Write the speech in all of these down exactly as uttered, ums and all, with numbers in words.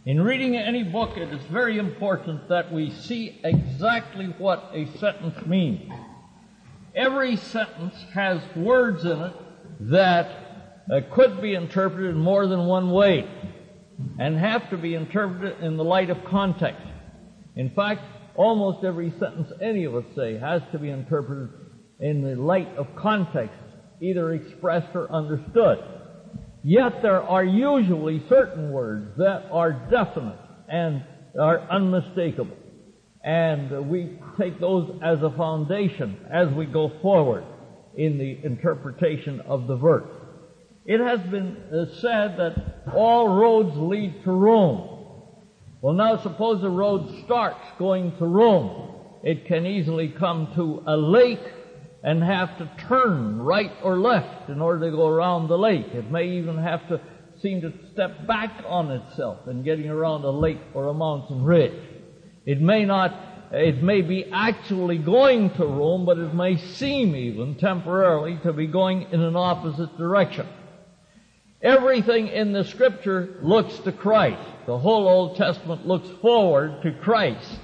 In reading any book, it is very important that we see exactly what a sentence means. Every sentence has words in it that uh, could be interpreted in more than one way and have to be interpreted in the light of context. In fact, almost every sentence any of us say has to be interpreted in the light of context, either expressed or understood. Yet there are usually certain words that are definite and are unmistakable. And uh, we take those as a foundation as we go forward in the interpretation of the verse. It has been uh, said that all roads lead to Rome. Well, now suppose the road starts going to Rome. It can easily come to a lake and have to turn right or left in order to go around the lake. It may even have to seem to step back on itself in getting around a lake or a mountain ridge. It may not, it may be actually going to Rome, but it may seem even temporarily to be going in an opposite direction. Everything in the Scripture looks to Christ. The whole Old Testament looks forward to Christ.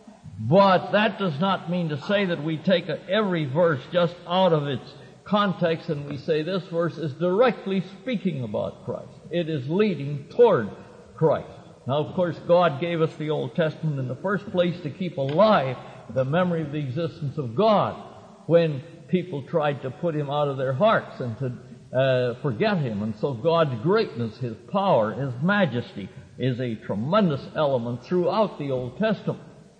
But that does not mean to say that we take every verse just out of its context and we say this verse is directly speaking about Christ. It is leading toward Christ. Now, of course, God gave us the Old Testament in the first place to keep alive the memory of the existence of God when people tried to put Him out of their hearts and to uh, forget Him. And so God's greatness, His power, His majesty is a tremendous element throughout the Old Testament.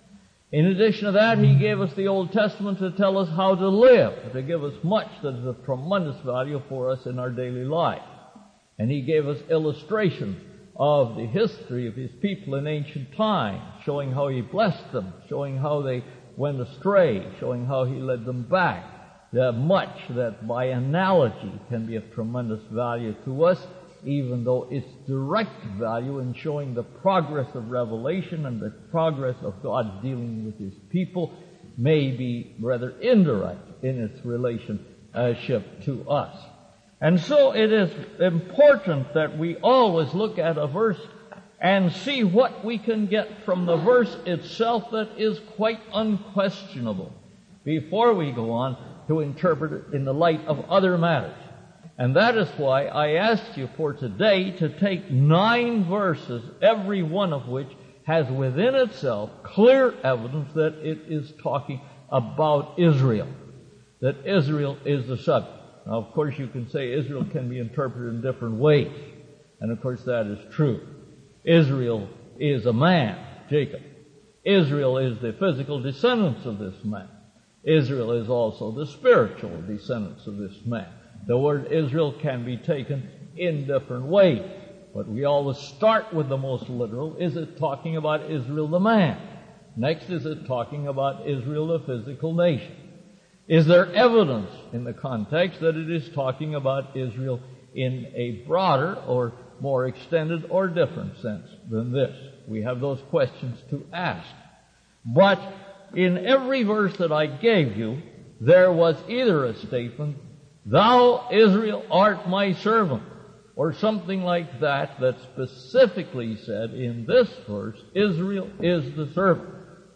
In addition to that, He gave us the Old Testament to tell us how to live, to give us much that is of tremendous value for us in our daily life. And He gave us illustrations of the history of His people in ancient times, showing how He blessed them, showing how they went astray, showing how He led them back. There much that by analogy can be of tremendous value to us, even though its direct value in showing the progress of revelation and the progress of God dealing with His people may be rather indirect in its relationship to us. And so it is important that we always look at a verse and see what we can get from the verse itself that is quite unquestionable before we go on to interpret it in the light of other matters. And that is why I asked you for today to take nine verses, every one of which has within itself clear evidence that it is talking about Israel, that Israel is the subject. Now, of course, you can say Israel can be interpreted in different ways, and of course that is true. Israel is a man, Jacob. Israel is the physical descendants of this man. Israel is also the spiritual descendants of this man. The word Israel can be taken in different ways, but we always start with the most literal. Is it talking about Israel the man? Next, is it talking about Israel the physical nation? Is there evidence in the context that it is talking about Israel in a broader or more extended or different sense than this? We have those questions to ask. But in every verse that I gave you, there was either a statement, "Thou, Israel, art my servant," or something like that that specifically said in this verse, Israel is the servant.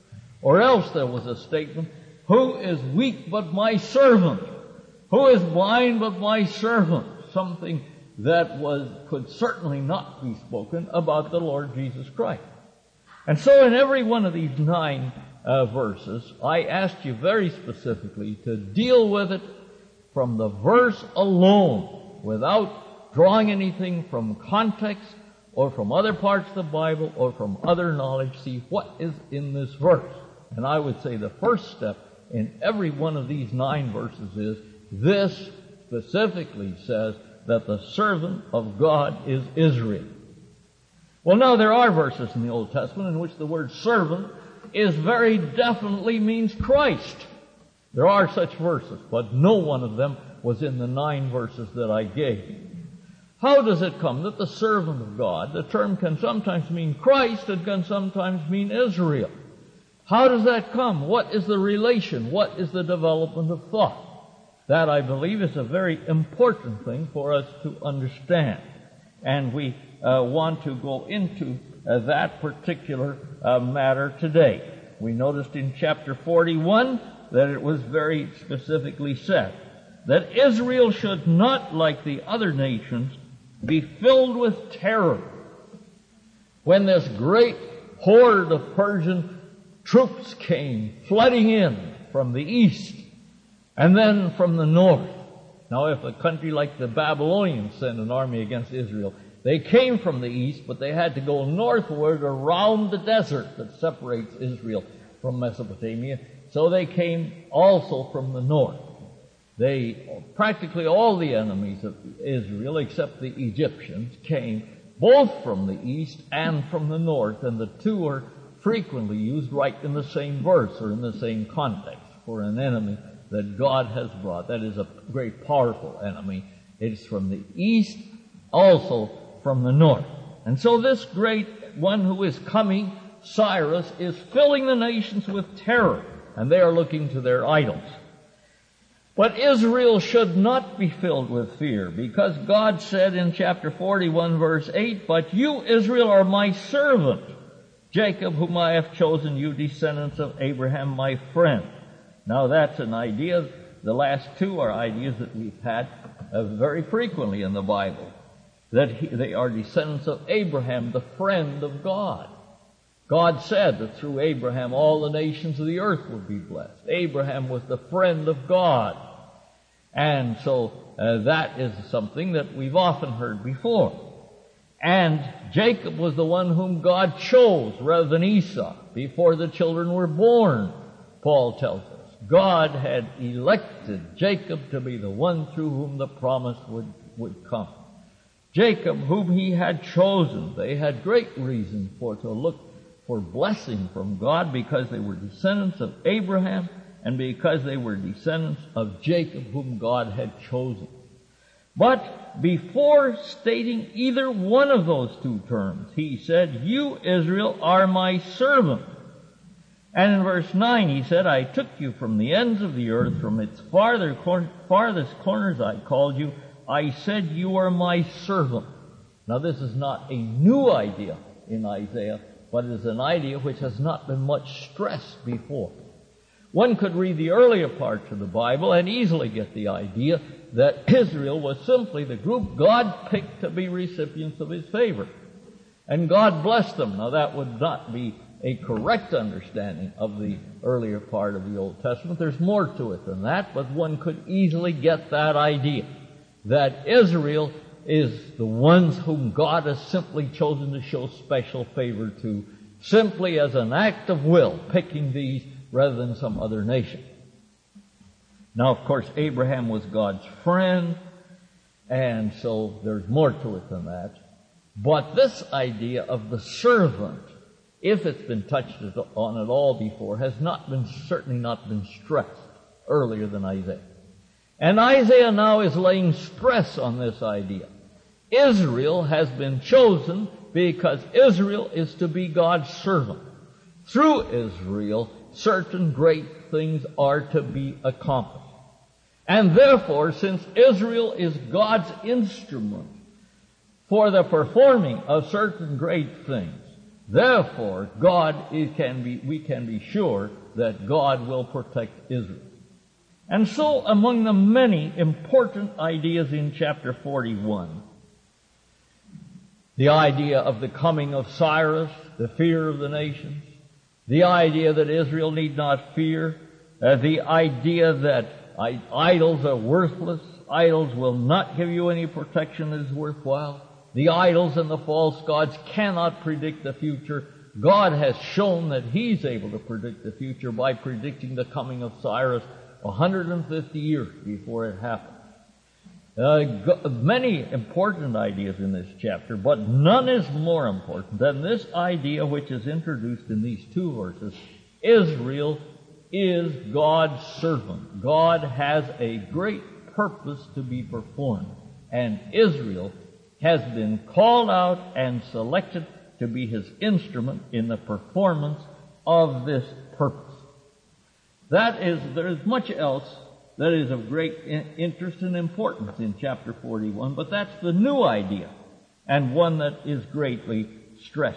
Or else there was a statement, "Who is weak but my servant? Who is blind but my servant?" Something that was could certainly not be spoken about the Lord Jesus Christ. And so in every one of these nine uh, verses, I asked you very specifically to deal with it from the verse alone, without drawing anything from context or from other parts of the Bible or from other knowledge. See what is in this verse. And I would say the first step in every one of these nine verses is this specifically says that the servant of God is Israel. Well, now there are verses in the Old Testament in which the word servant is very definitely means Christ. There are such verses, but no one of them was in the nine verses that I gave. How does it come that the servant of God, the term can sometimes mean Christ, it can sometimes mean Israel? How does that come? What is the relation? What is the development of thought? That, I believe, is a very important thing for us to understand. And we uh, want to go into uh, that particular uh, matter today. We noticed in chapter forty-one that it was very specifically said that Israel should not, like the other nations, be filled with terror when this great horde of Persian troops came flooding in from the east and then from the north. Now, if a country like the Babylonians sent an army against Israel, they came from the east, but they had to go northward around the desert that separates Israel from Mesopotamia. So they came also from the north. They, practically all the enemies of Israel, except the Egyptians, came both from the east and from the north, and the two are frequently used right in the same verse or in the same context for an enemy that God has brought. That is a great powerful enemy. It's from the east, also from the north. And so this great one who is coming, Cyrus, is filling the nations with terror, and they are looking to their idols. But Israel should not be filled with fear, because God said in chapter forty-one, verse eight, "But you, Israel, are my servant, Jacob, whom I have chosen, you descendants of Abraham, my friend." Now that's an idea. The last two are ideas that we've had uh, very frequently in the Bible, that he, they are descendants of Abraham, the friend of God. God said that through Abraham all the nations of the earth would be blessed. Abraham was the friend of God. And so uh, that is something that we've often heard before. And Jacob was the one whom God chose rather than Esau before the children were born, Paul tells us. God had elected Jacob to be the one through whom the promise would, would come. Jacob, whom he had chosen, they had great reason for to look for blessing from God, because they were descendants of Abraham and because they were descendants of Jacob, whom God had chosen. But before stating either one of those two terms, he said, "You, Israel, are my servant." And in verse nine he said, "I took you from the ends of the earth, from its farther cor- farthest corners I called you. I said, you are my servant." Now this is not a new idea in Isaiah, but it is an idea which has not been much stressed before. One could read the earlier parts of the Bible and easily get the idea that Israel was simply the group God picked to be recipients of His favor. And God blessed them. Now that would not be a correct understanding of the earlier part of the Old Testament. There's more to it than that, but one could easily get that idea, that Israel is the ones whom God has simply chosen to show special favor to, simply as an act of will, picking these rather than some other nation. Now, of course, Abraham was God's friend, and so there's more to it than that. But this idea of the servant, if it's been touched on at all before, has not been, certainly not been stressed earlier than Isaiah. And Isaiah now is laying stress on this idea. Israel has been chosen because Israel is to be God's servant. Through Israel, certain great things are to be accomplished. And therefore, since Israel is God's instrument for the performing of certain great things, therefore, God is, can be, we can be sure that God will protect Israel. And so, among the many important ideas in chapter forty-one, the idea of the coming of Cyrus, the fear of the nations, the idea that Israel need not fear, uh, the idea that I- idols are worthless, idols will not give you any protection that is worthwhile, the idols and the false gods cannot predict the future. God has shown that He's able to predict the future by predicting the coming of Cyrus one hundred fifty years before it happened. Uh, go- many important ideas in this chapter, but none is more important than this idea which is introduced in these two verses. Israel is God's servant. God has a great purpose to be performed, and Israel has been called out and selected to be His instrument in the performance of this purpose. That is, there is much else that is of great interest and importance in chapter forty-one, but that's the new idea, and one that is greatly stressed there.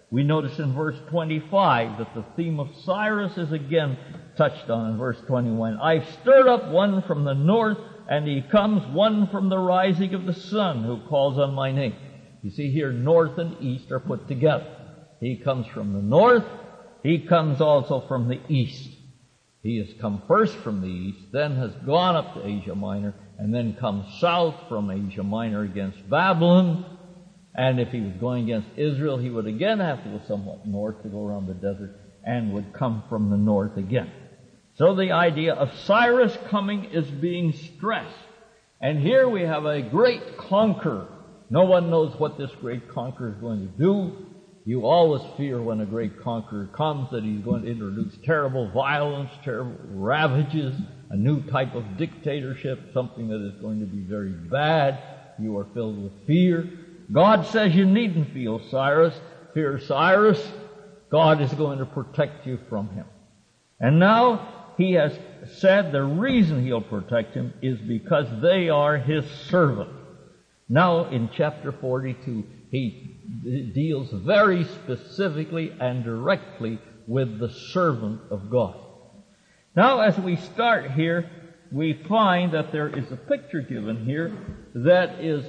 We notice in verse twenty-five that the theme of Cyrus is again touched on in verse twenty-one. I've stirred up one from the north, and he comes, one from the rising of the sun, who calls on my name. You see here, north and east are put together. He comes from the north. He comes also from the east. He has come first from the east, then has gone up to Asia Minor, and then comes south from Asia Minor against Babylon. And if he was going against Israel, he would again have to go somewhat north to go around the desert, and would come from the north again. So the idea of Cyrus coming is being stressed. And here we have a great conqueror. No one knows what this great conqueror is going to do. You always fear when a great conqueror comes that he's going to introduce terrible violence, terrible ravages, a new type of dictatorship, something that is going to be very bad. You are filled with fear. God says you needn't feel Cyrus, fear Cyrus. God is going to protect you from him. And now he has said the reason he'll protect him is because they are his servant. Now in chapter forty-two, he deals very specifically and directly with the servant of God. Now as we start here, we find that there is a picture given here that is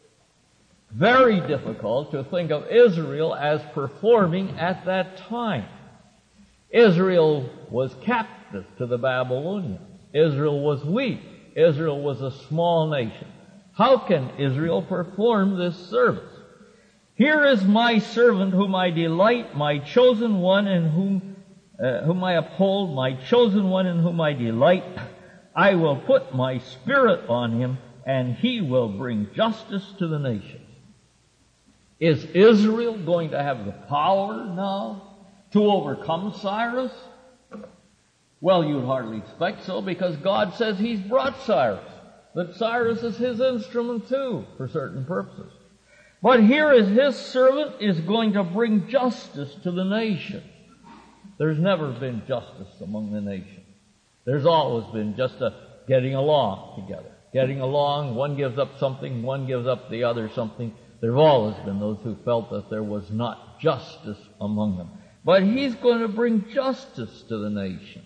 very difficult to think of Israel as performing at that time. Israel was captive to the Babylonians. Israel was weak. Israel was a small nation. How can Israel perform this service? Here is my servant whom I delight, my chosen one in whom, uh, whom I uphold, my chosen one in whom I delight. I will put my spirit on him, and he will bring justice to the nations. Is Israel going to have the power now to overcome Cyrus? Well, you'd hardly expect so, because God says he's brought Cyrus, that Cyrus is his instrument too, for certain purposes. But here is his servant is going to bring justice to the nation. There's never been justice among the nations. There's always been just a getting along together. Getting along, one gives up something, one gives up the other something. There have always been those who felt that there was not justice among them. But he's going to bring justice to the nations.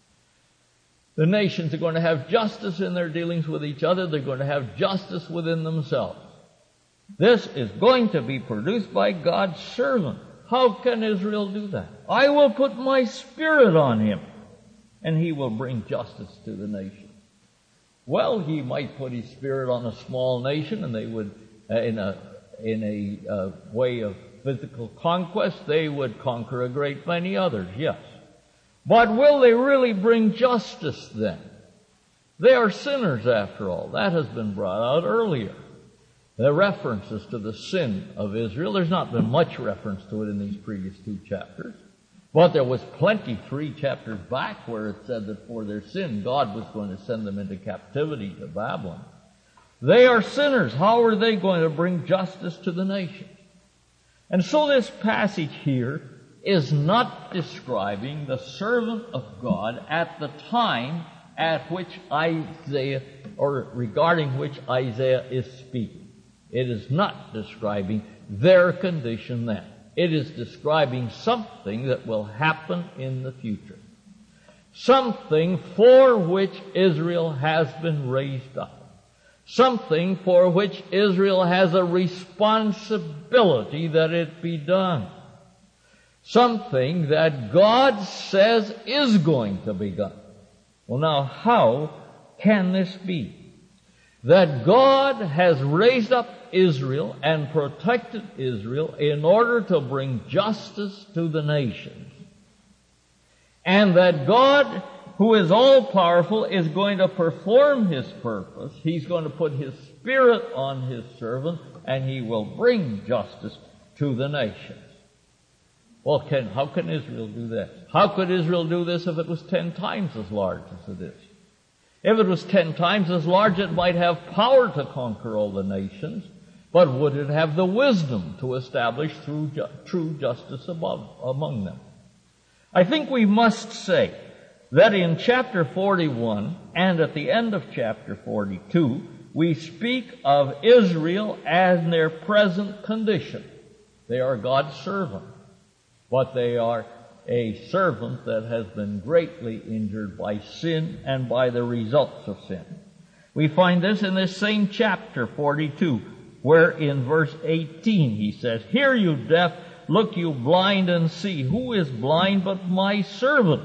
The nations are going to have justice in their dealings with each other. They're going to have justice within themselves. This is going to be produced by God's servant. How can Israel do that? I will put my spirit on him, and he will bring justice to the nation. Well, he might put his spirit on a small nation, and they would, uh, in a in a uh, way of physical conquest, they would conquer a great many others, yes. But will they really bring justice then? They are sinners after all. That has been brought out earlier. The references to the sin of Israel, there's not been much reference to it in these previous two chapters. But there was plenty three chapters back where it said that for their sin, God was going to send them into captivity to Babylon. They are sinners. How are they going to bring justice to the nation? And so this passage here is not describing the servant of God at the time at which Isaiah, or regarding which Isaiah is speaking. It is not describing their condition then. It is describing something that will happen in the future. Something for which Israel has been raised up. Something for which Israel has a responsibility that it be done. Something that God says is going to be done. Well, now, how can this be? That God has raised up Israel and protected Israel in order to bring justice to the nations. And that God, who is all-powerful, is going to perform his purpose. He's going to put his spirit on his servant, and he will bring justice to the nations. Well, can, how can Israel do this? How could Israel do this if it was ten times as large as it is? If it was ten times as large, it might have power to conquer all the nations, but would it have the wisdom to establish through ju- true justice above, among them? I think we must say that in chapter forty-one and at the end of chapter forty-two, we speak of Israel as their present condition. They are God's servant. but they are a servant that has been greatly injured by sin and by the results of sin. We find this in this same chapter forty-two, where in verse eighteen he says, "Hear you deaf, look you blind and see. Who is blind but my servant?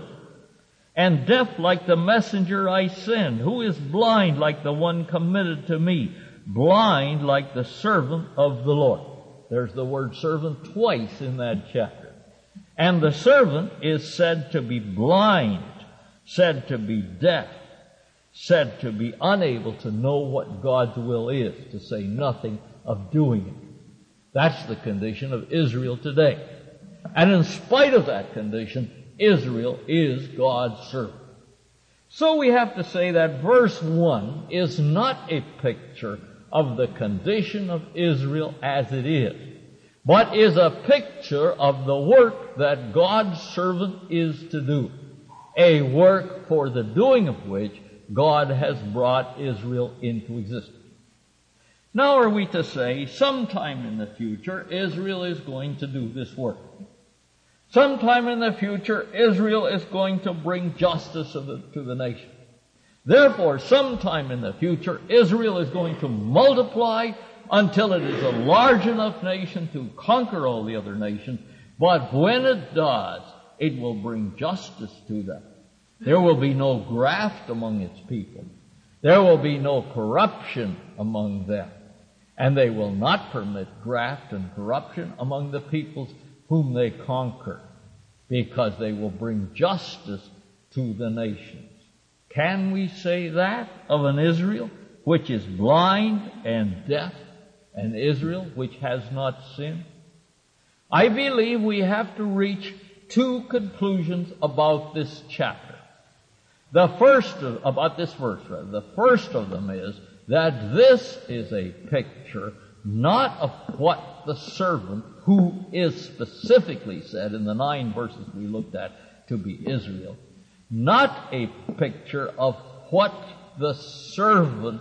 And deaf like the messenger I send? Who is blind like the one committed to me? Blind like the servant of the Lord." There's the word servant twice in that chapter. And the servant is said to be blind, said to be deaf, said to be unable to know what God's will is, to say nothing of doing it. That's the condition of Israel today. And in spite of that condition, Israel is God's servant. So we have to say that verse one is not a picture of the condition of Israel as it is, but is a picture of the work that God's servant is to do, a work for the doing of which God has brought Israel into existence. Now are we to say, sometime in the future, Israel is going to do this work. Sometime in the future, Israel is going to bring justice to the, to the nation. Therefore, sometime in the future, Israel is going to multiply until it is a large enough nation to conquer all the other nations. But when it does, it will bring justice to them. There will be no graft among its people. There will be no corruption among them. And they will not permit graft and corruption among the peoples whom they conquer, because they will bring justice to the nations. Can we say that of an Israel which is blind and deaf, an Israel which has not sinned? I believe we have to reach two conclusions about this chapter. The first of, about this verse, rather, the first of them is that this is a picture not of what the servant, who is specifically said in the nine verses we looked at to be Israel, not a picture of what the servant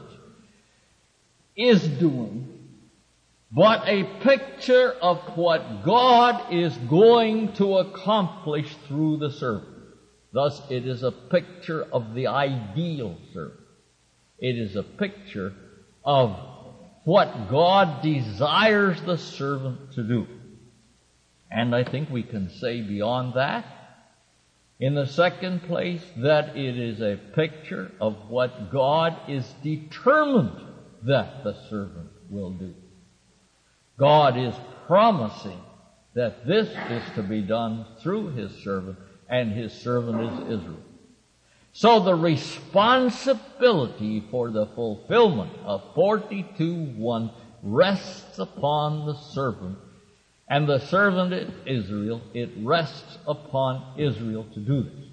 is doing, but a picture of what God is going to accomplish through the servant. Thus, it is a picture of the ideal servant. It is a picture of what God desires the servant to do. And I think we can say beyond that, in the second place, that it is a picture of what God is determined that the servant will do. God is promising that this is to be done through His servant, and His servant is Israel. So the responsibility for the fulfillment of forty-two one rests upon the servant, and the servant is Israel. It rests upon Israel to do this.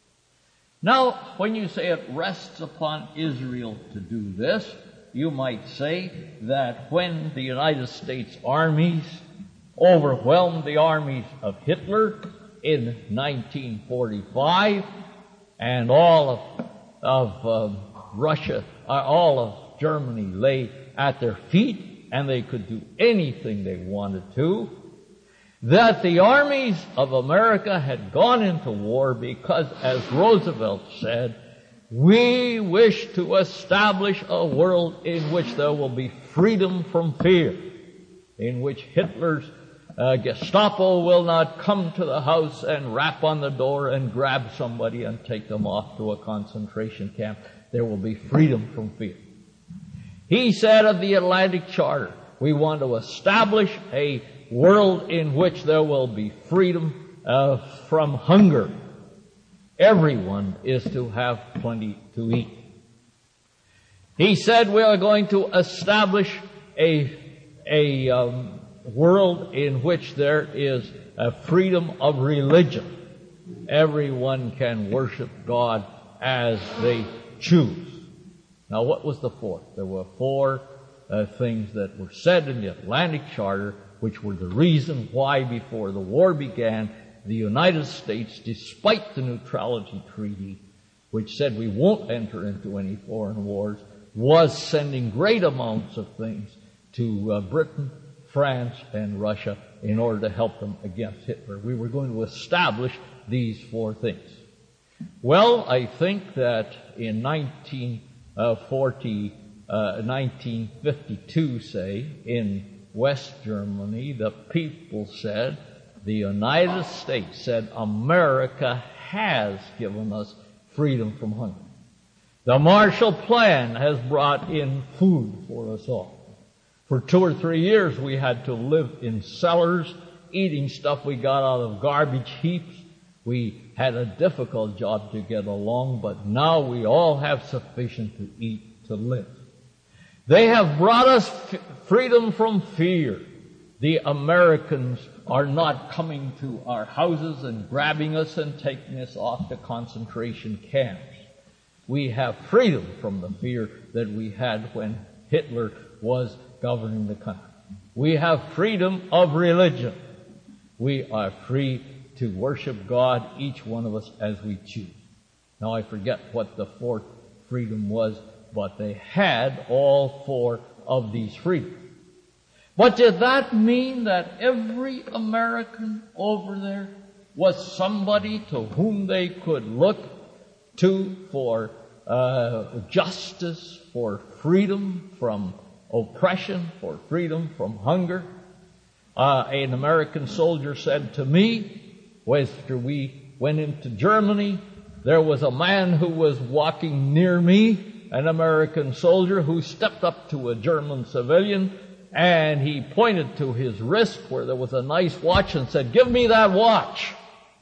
Now, when you say it rests upon Israel to do this, you might say that when the United States armies overwhelmed the armies of Hitler in nineteen forty-five, and all of, of um, Russia, uh, all of Germany lay at their feet, and they could do anything they wanted to, that the armies of America had gone into war because, as Roosevelt said, we wish to establish a world in which there will be freedom from fear, in which Hitler's Uh, Gestapo will not come to the house and rap on the door and grab somebody and take them off to a concentration camp. There will be freedom from fear. He said of the Atlantic Charter, we want to establish a world in which there will be freedom uh, from hunger. Everyone is to have plenty to eat. He said we are going to establish a, a, um, world in which there is a freedom of religion. Everyone can worship God as they choose. Now, what was the fourth? There were four uh, things that were said in the Atlantic Charter, which were the reason why, before the war began, the United States, despite the Neutrality Treaty, which said we won't enter into any foreign wars, was sending great amounts of things to uh, Britain France and Russia in order to help them against Hitler. We were going to establish these four things. Well, I think that in nineteen forty, uh, nineteen fifty-two, say, in West Germany, the people said, the United States said, America has given us freedom from hunger. The Marshall Plan has brought in food for us all. For two or three years, we had to live in cellars, eating stuff we got out of garbage heaps. We had a difficult job to get along, but now we all have sufficient to eat to live. They have brought us f- freedom from fear. The Americans are not coming to our houses and grabbing us and taking us off to concentration camps. We have freedom from the fear that we had when Hitler was governing the country. We have freedom of religion. We are free to worship God, each one of us, as we choose. Now I forget what the fourth freedom was, but they had all four of these freedoms. But did that mean that every American over there was somebody to whom they could look to for uh, justice, for freedom from oppression, for freedom from hunger? Uh, an American soldier said to me, after we went into Germany, there was a man who was walking near me, an American soldier, who stepped up to a German civilian, and he pointed to his wrist where there was a nice watch and said, "Give me that watch."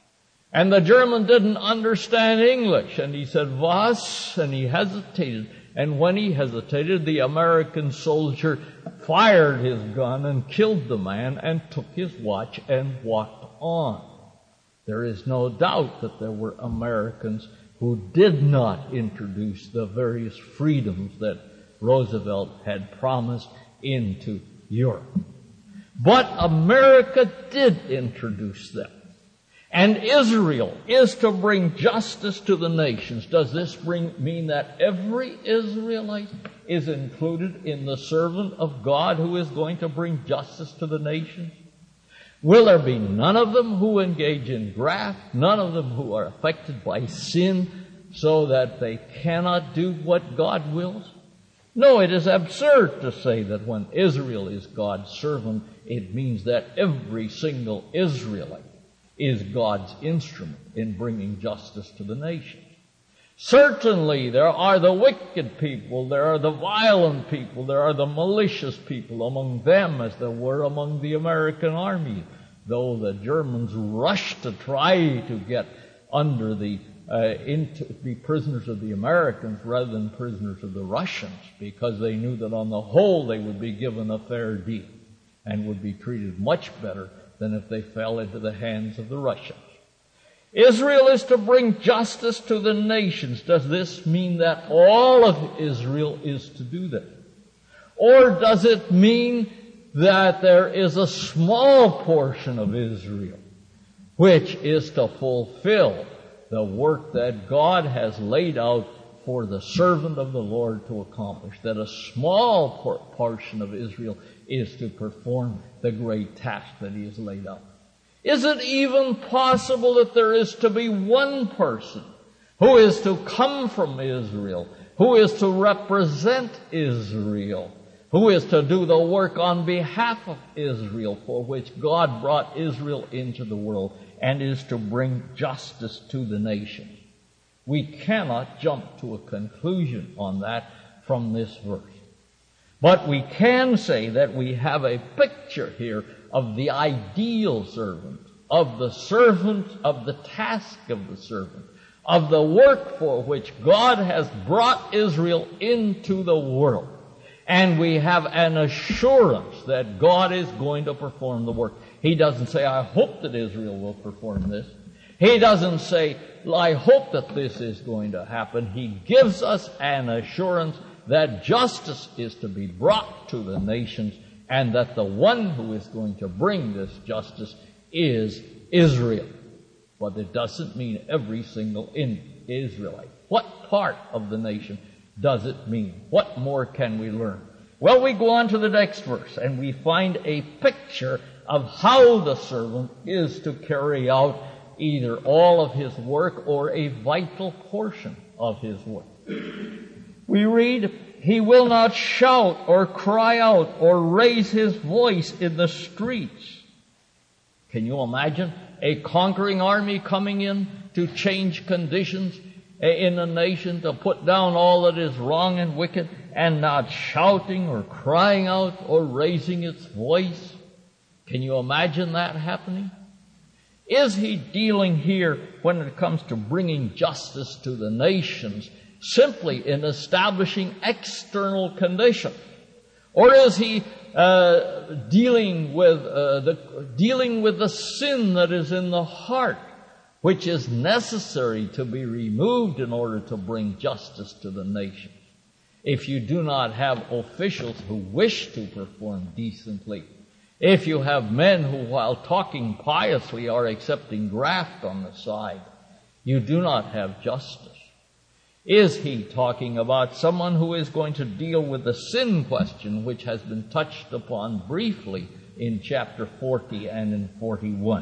And the German didn't understand English, and he said, "Was?" And he hesitated. And when he hesitated, the American soldier fired his gun and killed the man and took his watch and walked on. There is no doubt that there were Americans who did not introduce the various freedoms that Roosevelt had promised into Europe. But America did introduce them. And Israel is to bring justice to the nations. Does this bring, mean that every Israelite is included in the servant of God who is going to bring justice to the nations? Will there be none of them who engage in graft, none of them who are affected by sin, so that they cannot do what God wills? No, it is absurd to say that when Israel is God's servant, it means that every single Israelite is God's instrument in bringing justice to the nations. Certainly, there are the wicked people, there are the violent people, there are the malicious people among them, as there were among the American army, though the Germans rushed to try to get under the, uh, into, be prisoners of the Americans rather than prisoners of the Russians, because they knew that on the whole they would be given a fair deal and would be treated much better than if they fell into the hands of the Russians. Israel is to bring justice to the nations. Does this mean that all of Israel is to do that? Or does it mean that there is a small portion of Israel which is to fulfill the work that God has laid out for the servant of the Lord to accomplish? That a small por- portion of Israel is to perform the great task that He has laid out. Is it even possible that there is to be one person who is to come from Israel, who is to represent Israel, who is to do the work on behalf of Israel for which God brought Israel into the world, and is to bring justice to the nations? We cannot jump to a conclusion on that from this verse. But we can say that we have a picture here of the ideal servant, of the servant, of the task of the servant, of the work for which God has brought Israel into the world. And we have an assurance that God is going to perform the work. He doesn't say, "I hope that Israel will perform this." He doesn't say, "I hope that this is going to happen." He gives us an assurance that justice is to be brought to the nations, and that the one who is going to bring this justice is Israel. But it doesn't mean every single Israelite. What part of the nation does it mean? What more can we learn? Well, we go on to the next verse, and we find a picture of how the servant is to carry out either all of his work or a vital portion of his work. We read, he will not shout or cry out or raise his voice in the streets. Can you imagine a conquering army coming in to change conditions in a nation, to put down all that is wrong and wicked, and not shouting or crying out or raising its voice? Can you imagine that happening? Is he dealing here, when it comes to bringing justice to the nations, simply in establishing external conditions? Or is he uh, dealing with uh, the dealing with the sin that is in the heart, which is necessary to be removed in order to bring justice to the nation? If you do not have officials who wish to perform decently, if you have men who, while talking piously, are accepting graft on the side, you do not have justice. Is he talking about someone who is going to deal with the sin question, which has been touched upon briefly in chapter forty and in forty-one?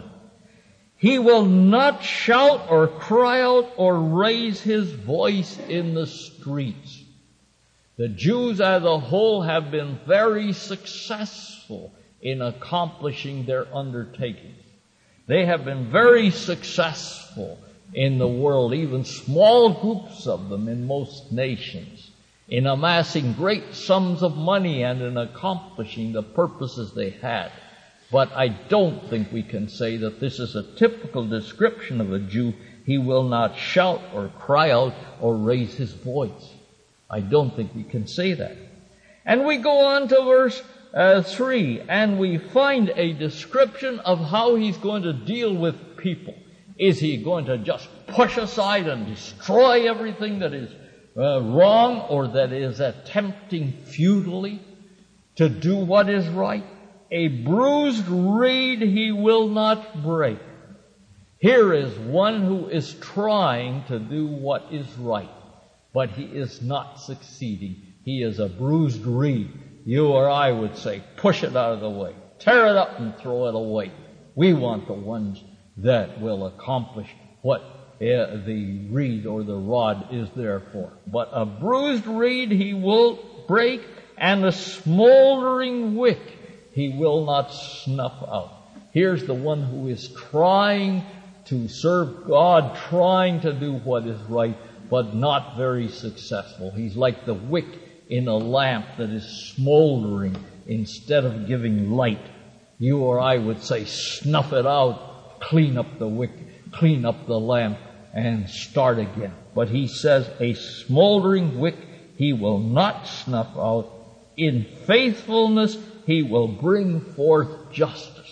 He will not shout or cry out or raise his voice in the streets. The Jews as a whole have been very successful in accomplishing their undertakings. They have been very successful in the world, even small groups of them in most nations, in amassing great sums of money and in accomplishing the purposes they had. But I don't think we can say that this is a typical description of a Jew. He will not shout or cry out or raise his voice. I don't think we can say that. And we go on to verse uh, three, and we find a description of how he's going to deal with people. Is he going to just push aside and destroy everything that is uh, wrong, or that is attempting futilely to do what is right? A bruised reed he will not break. Here is one who is trying to do what is right, but he is not succeeding. He is a bruised reed. You or I would say, push it out of the way. Tear it up and throw it away. We want the ones that will accomplish what uh, the reed or the rod is there for. But a bruised reed he will break, and a smoldering wick he will not snuff out. Here's the one who is trying to serve God, trying to do what is right, but not very successful. He's like the wick in a lamp that is smoldering instead of giving light. You or I would say, snuff it out. Clean up the wick, clean up the lamp, and start again. But he says, a smoldering wick he will not snuff out. In faithfulness he will bring forth justice.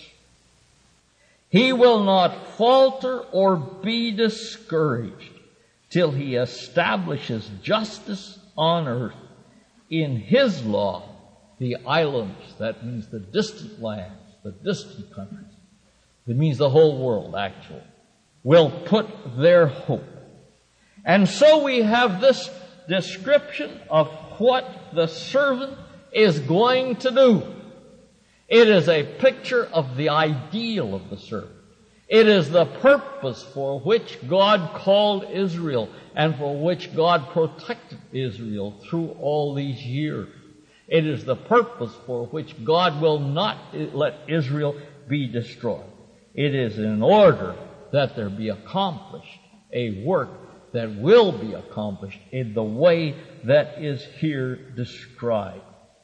He will not falter or be discouraged till he establishes justice on earth. In his law, the islands, that means the distant lands, the distant countries, it means the whole world, actually, will put their hope. And so we have this description of what the servant is going to do. It is a picture of the ideal of the servant. It is the purpose for which God called Israel and for which God protected Israel through all these years. It is the purpose for which God will not let Israel be destroyed. It is in order that there be accomplished a work that will be accomplished in the way that is here described.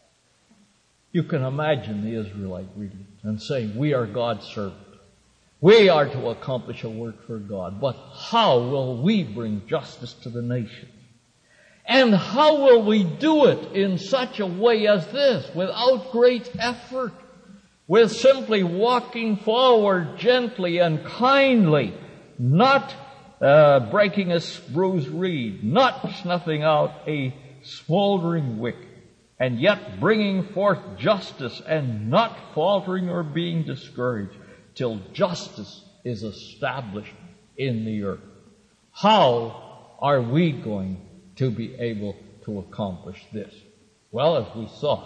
You can imagine the Israelite reading and saying, we are God's servant. We are to accomplish a work for God, but how will we bring justice to the nations? And how will we do it in such a way as this, without great effort? With simply walking forward gently and kindly, not uh, breaking a bruised reed, not snuffing out a smoldering wick, and yet bringing forth justice and not faltering or being discouraged till justice is established in the earth. How are we going to be able to accomplish this? Well, as we saw,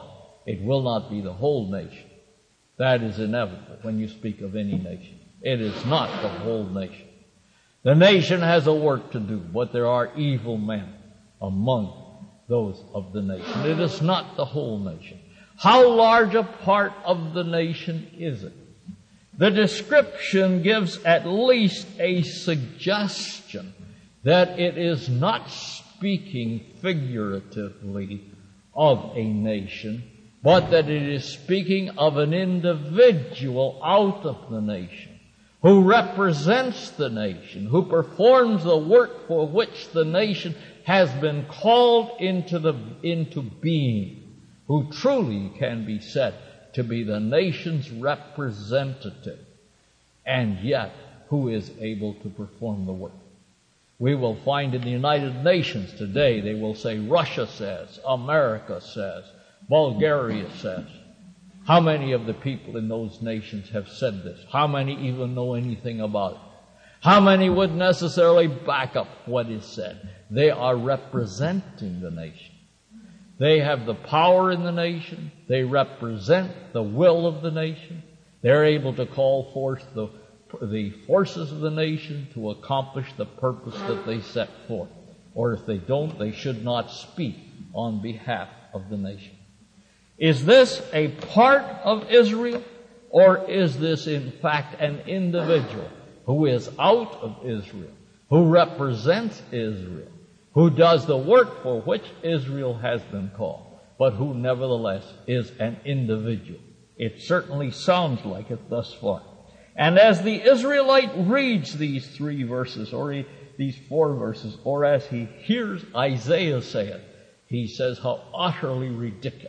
It will not be the whole nation. That is inevitable when you speak of any nation. It is not the whole nation. The nation has a work to do, but there are evil men among those of the nation. It is not the whole nation. How large a part of the nation is it? The description gives at least a suggestion that it is not speaking figuratively of a nation, but that it is speaking of an individual out of the nation, who represents the nation, who performs the work for which the nation has been called into the, into being, who truly can be said to be the nation's representative, and yet who is able to perform the work. We will find in the United Nations today, they will say Russia says, America says, Bulgaria says. How many of the people in those nations have said this? How many even know anything about it? How many would necessarily back up what is said? They are representing the nation. They have the power in the nation. They represent the will of the nation. They're able to call forth the, the forces of the nation to accomplish the purpose that they set forth. Or if they don't, they should not speak on behalf of the nation. Is this a part of Israel, or is this in fact an individual who is out of Israel, who represents Israel, who does the work for which Israel has been called, but who nevertheless is an individual? It certainly sounds like it thus far. And as the Israelite reads these three verses, or he, these four verses, or as he hears Isaiah say it, he says, how utterly ridiculous.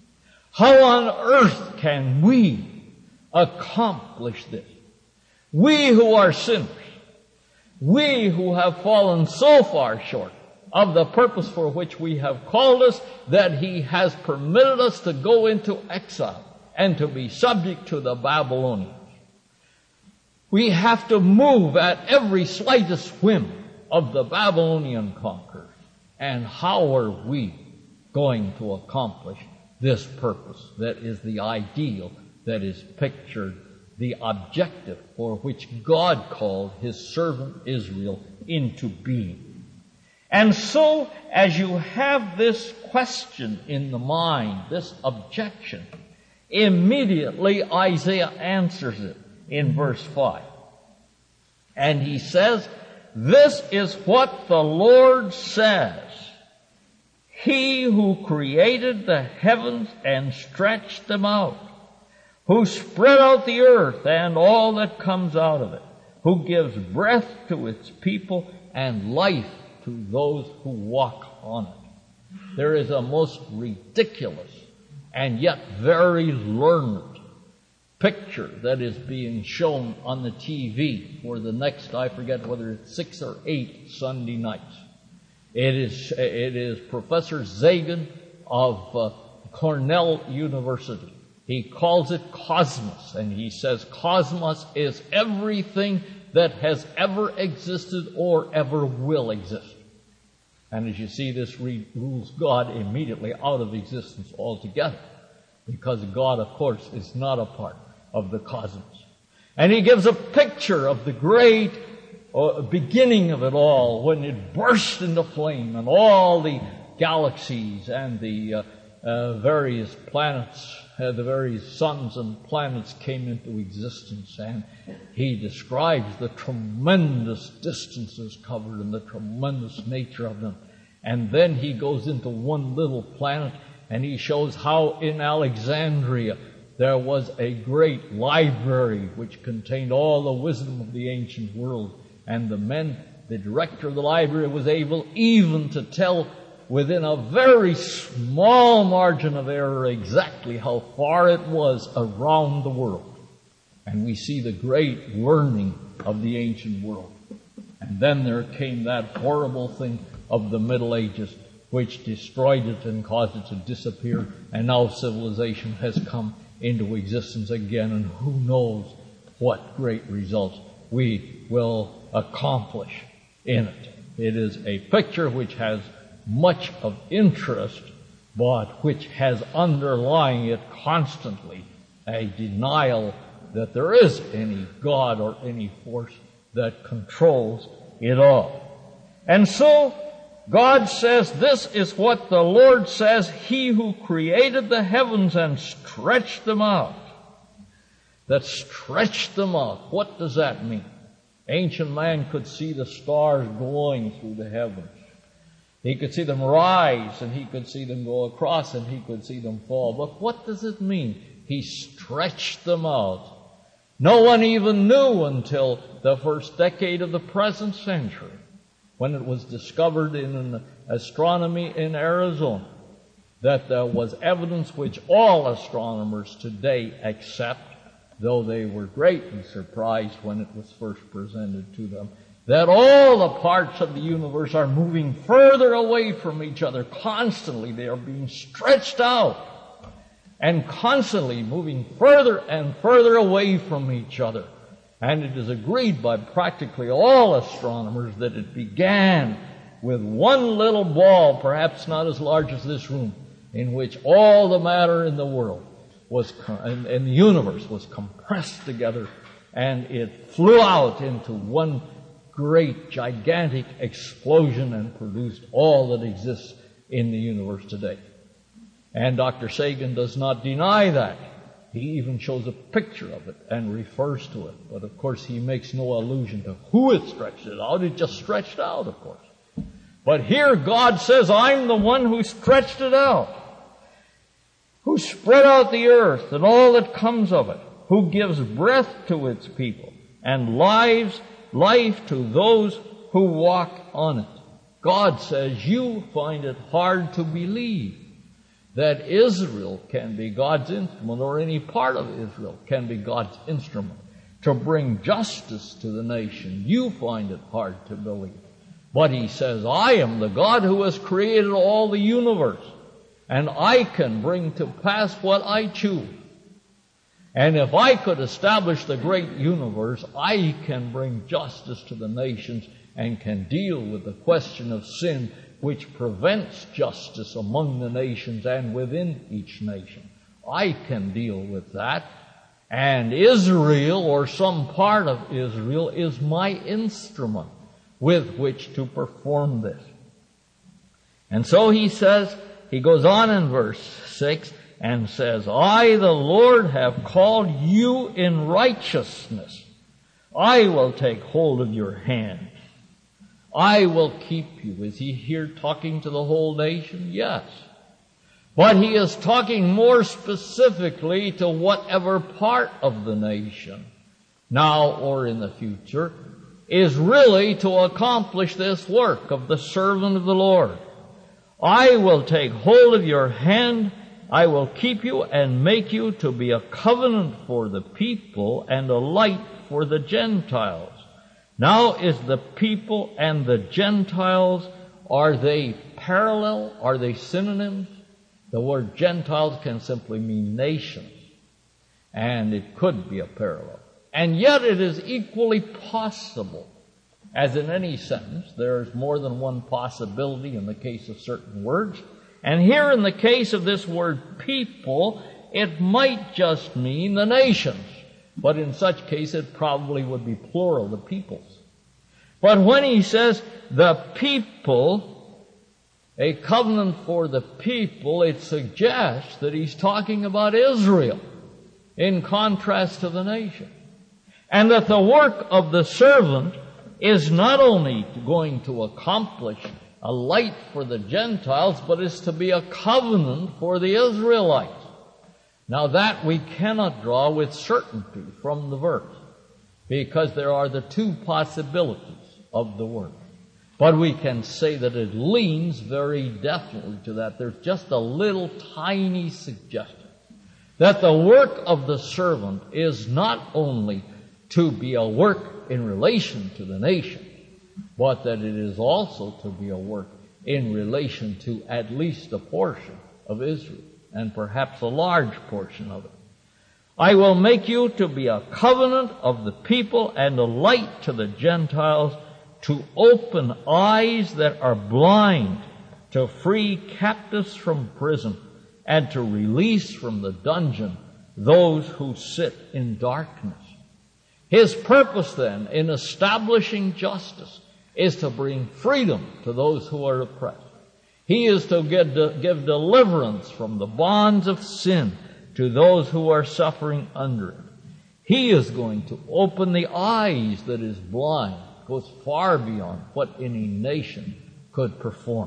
How on earth can we accomplish this? We who are sinners, we who have fallen so far short of the purpose for which we have called us, that he has permitted us to go into exile and to be subject to the Babylonians. We have to move at every slightest whim of the Babylonian conquerors. And how are we going to accomplish this purpose that is the ideal, that is pictured, the objective for which God called his servant Israel into being? And so, as you have this question in the mind, this objection, immediately Isaiah answers it in verse five. And he says, this is what the Lord says. He who created the heavens and stretched them out, who spread out the earth and all that comes out of it, who gives breath to its people and life to those who walk on it. There is a most ridiculous and yet very learned picture that is being shown on the T V for the next, I forget whether it's six or eight Sunday nights. It is, it is Professor Zagan of uh, Cornell University. He calls it Cosmos, and he says Cosmos is everything that has ever existed or ever will exist. And as you see, this re- rules God immediately out of existence altogether, because God, of course, is not a part of the cosmos. And he gives a picture of the great uh, beginning of it all, when it burst into flame and all the galaxies and the uh, uh, various planets, uh, the various suns and planets came into existence. And he describes the tremendous distances covered and the tremendous nature of them. And then he goes into one little planet, and he shows how in Alexandria there was a great library which contained all the wisdom of the ancient world. And the men, the director of the library, was able even to tell within a very small margin of error exactly how far it was around the world. And we see the great learning of the ancient world. And then there came that horrible thing of the Middle Ages, which destroyed it and caused it to disappear. And now civilization has come into existence again, and who knows what great results we will accomplish in it. It is a picture which has much of interest but which has underlying it constantly a denial that there is any God or any force that controls it all. And so, God says, this is what the Lord says, He who created the heavens and stretched them out. That stretched them out. What does that mean? Ancient man could see the stars glowing through the heavens. He could see them rise, and he could see them go across, and he could see them fall. But what does it mean? He stretched them out. No one even knew until the first decade of the present century, when it was discovered in astronomy in Arizona, that there was evidence which all astronomers today accept, though they were greatly surprised when it was first presented to them, that all the parts of the universe are moving further away from each other. Constantly they are being stretched out and constantly moving further and further away from each other. And it is agreed by practically all astronomers that it began with one little ball, perhaps not as large as this room, in which all the matter in the world was, in, in the universe was compressed together, and it flew out into one great, gigantic explosion and produced all that exists in the universe today. And Doctor Sagan does not deny that. He even shows a picture of it and refers to it. But of course he makes no allusion to who it stretched it out. It just stretched out, of course. But here God says, I'm the one who stretched it out, who spread out the earth and all that comes of it, who gives breath to its people and lives, life to those who walk on it. God says, you find it hard to believe that Israel can be God's instrument, or any part of Israel can be God's instrument to bring justice to the nation. You find it hard to believe. But He says, I am the God who has created all the universe, and I can bring to pass what I choose. And if I could establish the great universe, I can bring justice to the nations and can deal with the question of sin, which prevents justice among the nations and within each nation. I can deal with that. And Israel, or some part of Israel, is my instrument with which to perform this. And so he says, he goes on in verse six and says, I, the Lord, have called you in righteousness. I will take hold of your hand. I will keep you. Is he here talking to the whole nation? Yes. But he is talking more specifically to whatever part of the nation, now or in the future, is really to accomplish this work of the servant of the Lord. I will take hold of your hand. I will keep you and make you to be a covenant for the people and a light for the Gentiles. Now, is the people and the Gentiles, are they parallel? Are they synonyms? The word Gentiles can simply mean nations, and it could be a parallel. And yet it is equally possible, as in any sentence, there is more than one possibility in the case of certain words. And here in the case of this word people, it might just mean the nations. But in such case, it probably would be plural, the peoples. But when he says the people, a covenant for the people, it suggests that he's talking about Israel in contrast to the nation. And that the work of the servant is not only going to accomplish a light for the Gentiles, but is to be a covenant for the Israelites. Now that we cannot draw with certainty from the verse, because there are the two possibilities of the work. But we can say that it leans very definitely to that. There's just a little tiny suggestion that the work of the servant is not only to be a work in relation to the nation, but that it is also to be a work in relation to at least a portion of Israel, and perhaps a large portion of it. I will make you to be a covenant of the people and a light to the Gentiles, to open eyes that are blind, to free captives from prison, and to release from the dungeon those who sit in darkness. His purpose then in establishing justice is to bring freedom to those who are oppressed. He is to give, give deliverance from the bonds of sin to those who are suffering under it. He is going to open the eyes that is blind, goes far beyond what any nation could perform.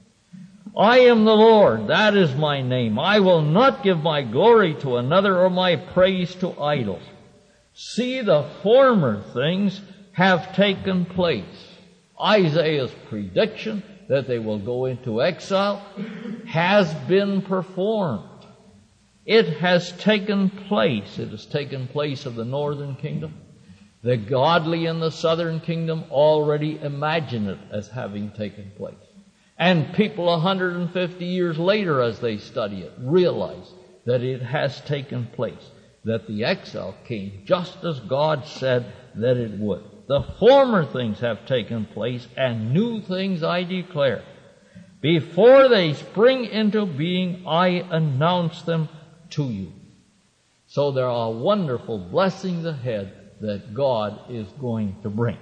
I am the Lord, that is my name. I will not give my glory to another or my praise to idols. See, the former things have taken place. Isaiah's prediction that they will go into exile has been performed. It has taken place. It has taken place of the northern kingdom. The godly in the southern kingdom already imagine it as having taken place. And people one hundred fifty years later, as they study it, realize that it has taken place, that the exile came just as God said that it would. The former things have taken place, and new things I declare. Before they spring into being, I announce them to you. So there are wonderful blessings ahead that God is going to bring.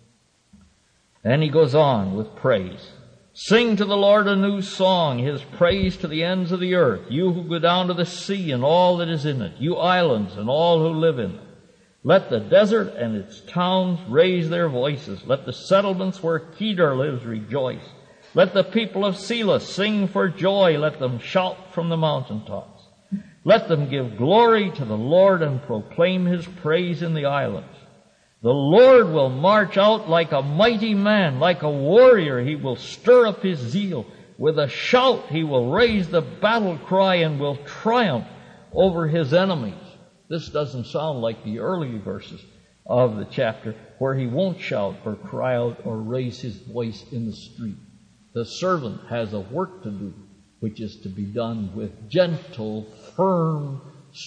Then he goes on with praise. Sing to the Lord a new song, his praise to the ends of the earth. You who go down to the sea and all that is in it, you islands and all who live in it. Let the desert and its towns raise their voices. Let the settlements where Kedar lives rejoice. Let the people of Selah sing for joy. Let them shout from the mountaintops. Let them give glory to the Lord and proclaim his praise in the islands. The Lord will march out like a mighty man, like a warrior. He will stir up his zeal. With a shout he will raise the battle cry and will triumph over his enemies. This doesn't sound like the early verses of the chapter where he won't shout or cry out or raise his voice in the street. The servant has a work to do, which is to be done with gentle, firm,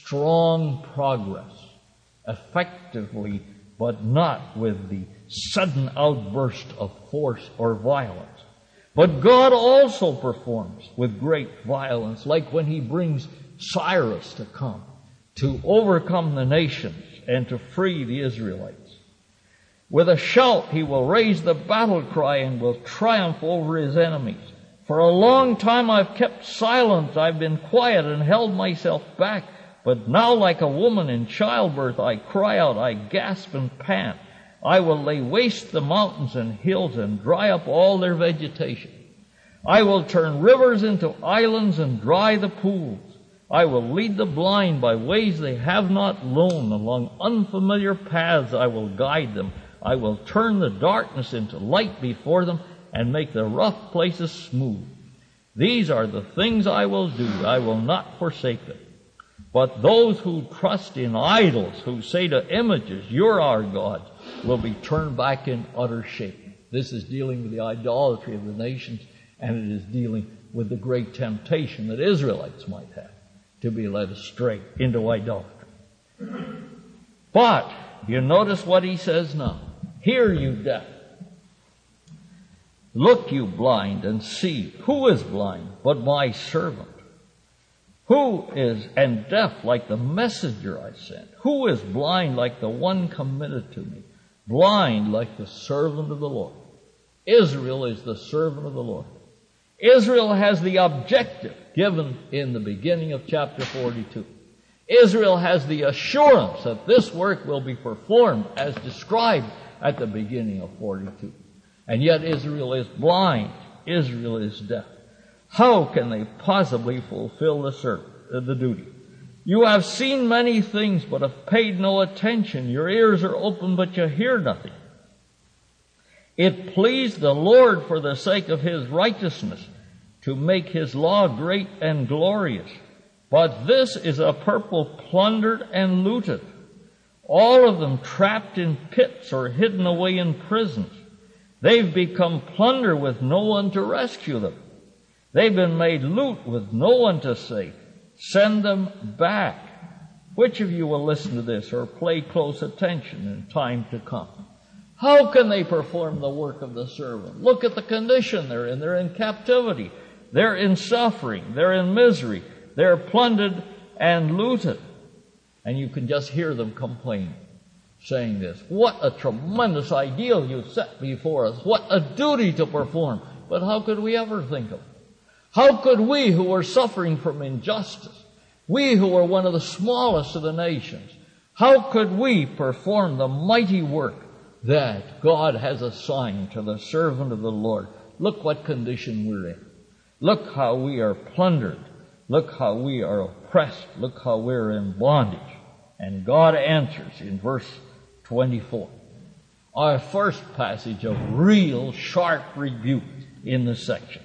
strong progress, effectively, but not with the sudden outburst of force or violence. But God also performs with great violence, like when he brings Cyrus to come, to overcome the nations and to free the Israelites. With a shout he will raise the battle cry and will triumph over his enemies. For a long time I've kept silent, I've been quiet and held myself back. But now like a woman in childbirth I cry out, I gasp and pant. I will lay waste the mountains and hills and dry up all their vegetation. I will turn rivers into islands and dry the pools. I will lead the blind by ways they have not known. Along unfamiliar paths I will guide them. I will turn the darkness into light before them and make the rough places smooth. These are the things I will do. I will not forsake them. But those who trust in idols, who say to images, you're our God, will be turned back in utter shame. This is dealing with the idolatry of the nations, and it is dealing with the great temptation that Israelites might have to be led astray into idolatry. But you notice what he says now. Hear, you deaf. Look, you blind, and see. Who is blind but my servant? Who is and deaf like the messenger I sent? Who is blind like the one committed to me? Blind like the servant of the Lord. Israel is the servant of the Lord. Israel has the objective given in the beginning of chapter forty-two. Israel has the assurance that this work will be performed as described at the beginning of forty-two. And yet Israel is blind. Israel is deaf. How can they possibly fulfill the, service, uh, the duty? You have seen many things, but have paid no attention. Your ears are open, but you hear nothing. It pleased the Lord for the sake of his righteousness to make his law great and glorious. But this is a people plundered and looted, all of them trapped in pits or hidden away in prisons. They've become plunder with no one to rescue them. They've been made loot with no one to say, send them back. Which of you will listen to this or pay close attention in time to come? How can they perform the work of the servant? Look at the condition they're in. They're in captivity. They're in suffering. They're in misery. They're plundered and looted. And you can just hear them complain, saying this. What a tremendous ideal you set before us. What a duty to perform. But how could we ever think of it? How could we who are suffering from injustice, we who are one of the smallest of the nations, how could we perform the mighty work that God has assigned to the servant of the Lord? Look what condition we're in. Look how we are plundered. Look how we are oppressed. Look how we're in bondage. And God answers in verse twenty-four. Our first passage of real sharp rebuke in the section.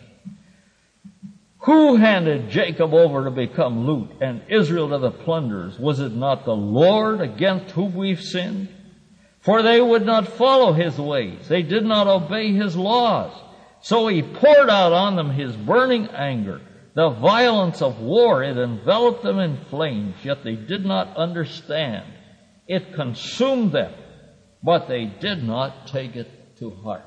Who handed Jacob over to become loot and Israel to the plunderers? Was it not the Lord against whom we've sinned? For they would not follow his ways. They did not obey his laws. So he poured out on them his burning anger. The violence of war, it enveloped them in flames, yet they did not understand. It consumed them, but they did not take it to heart.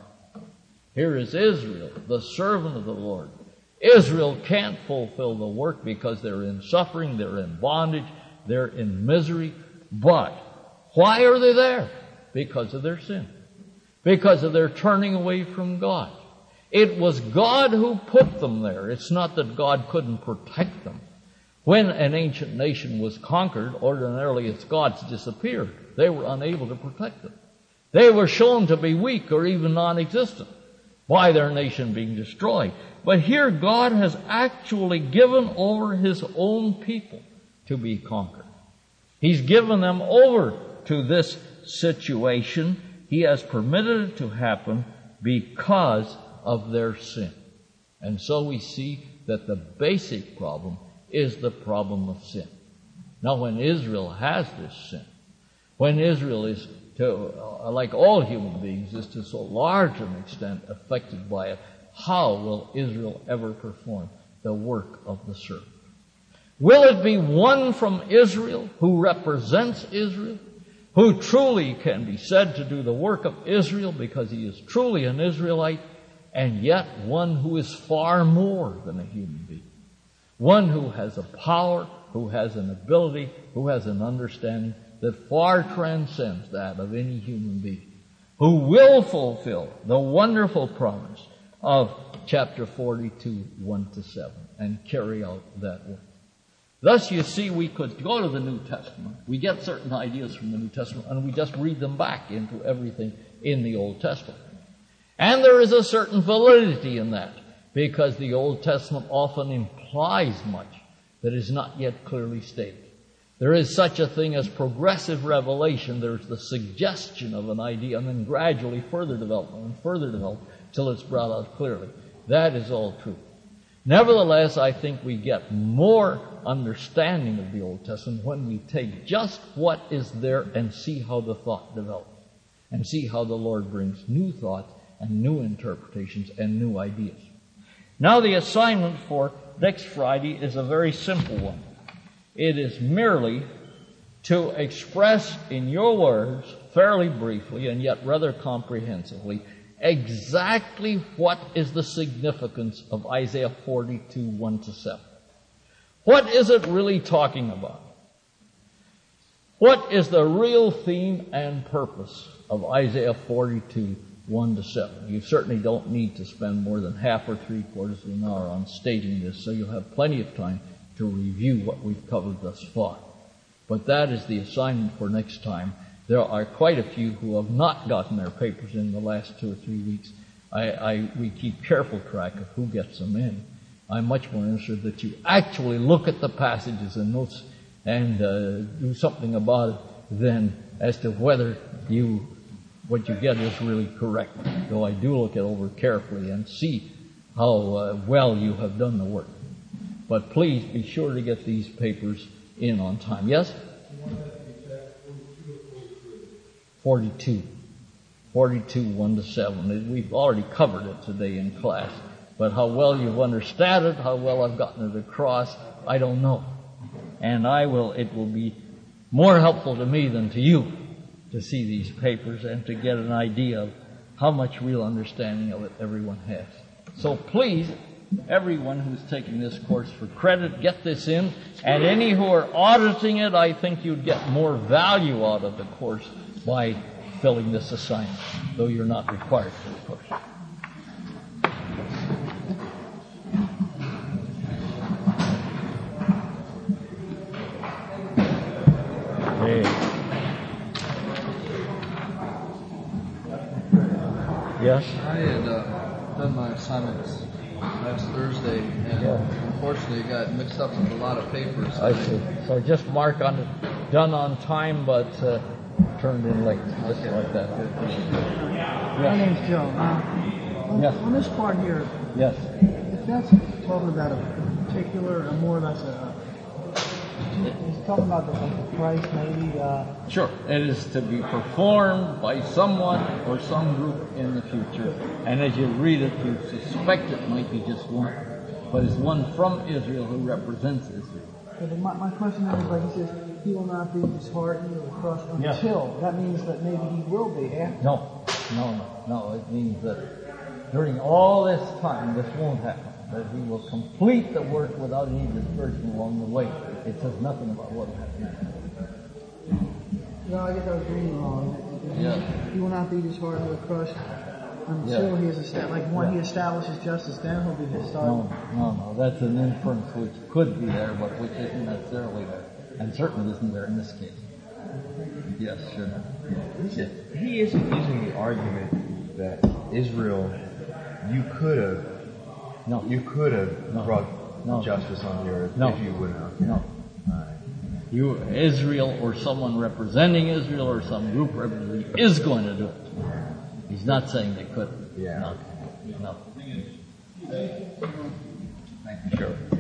Here is Israel, the servant of the Lord. Israel can't fulfill the work because they're in suffering, they're in bondage, they're in misery. But why are they there? Because of their sin. Because of their turning away from God. It was God who put them there. It's not that God couldn't protect them. When an ancient nation was conquered, ordinarily its gods disappeared. They were unable to protect them. They were shown to be weak or even non-existent by their nation being destroyed. But here God has actually given over his own people to be conquered. He's given them over to this situation. He has permitted it to happen because of their sin. And so we see that the basic problem is the problem of sin. Now when Israel has this sin, when Israel is to, uh, like all human beings, is to so large an extent affected by it, how will Israel ever perform the work of the servant? Will it be one from Israel who represents Israel, who truly can be said to do the work of Israel because he is truly an Israelite, and yet one who is far more than a human being? One who has a power, who has an ability, who has an understanding that far transcends that of any human being, who will fulfill the wonderful promise of chapter forty-two, one to seven, and carry out that work. Thus, you see, we could go to the New Testament. We get certain ideas from the New Testament, and we just read them back into everything in the Old Testament. And there is a certain validity in that, because the Old Testament often implies much that is not yet clearly stated. There is such a thing as progressive revelation. There's the suggestion of an idea, and then gradually further development and further development till it's brought out clearly. That is all true. Nevertheless, I think we get more understanding of the Old Testament when we take just what is there and see how the thought develops, and see how the Lord brings new thoughts and new interpretations and new ideas. Now the assignment for next Friday is a very simple one. It is merely to express in your words, fairly briefly and yet rather comprehensively, exactly what is the significance of Isaiah forty-two, one to seven. What is it really talking about? What is the real theme and purpose of Isaiah forty-two, one to seven? You certainly don't need to spend more than half or three quarters of an hour on stating this, so you'll have plenty of time to review what we've covered thus far. But that is the assignment for next time. There are quite a few who have not gotten their papers in the last two or three weeks. I, I, we keep careful track of who gets them in. I'm much more interested that you actually look at the passages and notes and uh, do something about it than as to whether you what you get is really correct. Though I do look it over carefully and see how uh, well you have done the work. But please be sure to get these papers in on time. Yes? forty-two. forty-two, one to seven. We've already covered it today in class. But how well you've understood it, how well I've gotten it across, I don't know. And I will, it will be more helpful to me than to you to see these papers and to get an idea of how much real understanding of it everyone has. So please, everyone who's taking this course for credit, get this in. And any who are auditing it, I think you'd get more value out of the course by filling this assignment, though you're not required to, of course. Hey. Yes? I had uh, done my assignments last Thursday, and Yeah. unfortunately it got mixed up with a lot of papers. I see. So just mark on it, done on time, but uh, turned in late, just like that. My name's Joe. Uh, on, Yes. on this part here, Yes. if that's talking about a particular, or more or less a, it's talking about the, like the price maybe, uh, Sure. It is to be performed by someone or some group in the future. And as you read it, you suspect it might be just one. But it's one from Israel who represents Israel. but my, my question is, like he says, he will not be disheartened or crushed Yes. until. That means that maybe he will be after. No, no, no, no. It means that during all this time, this won't happen. That he will complete the work without any dispersion along the way. It says nothing about what happens. No, I guess I was reading wrong. He, Yeah. he will not be disheartened or crushed until Yeah. he is established. Like when he Yeah. establishes justice, then he'll be his No, no, no. That's an inference which could be there, but which isn't necessarily there. And certainly isn't there in this case. Yes, sure. He isn't using the argument that Israel, you could have, No. you could have No. brought No. justice on the earth No. if you would have. No. You, Israel, or someone representing Israel, or some group representing is going to do it. He's not saying they couldn't. Yeah. No. No. Sure.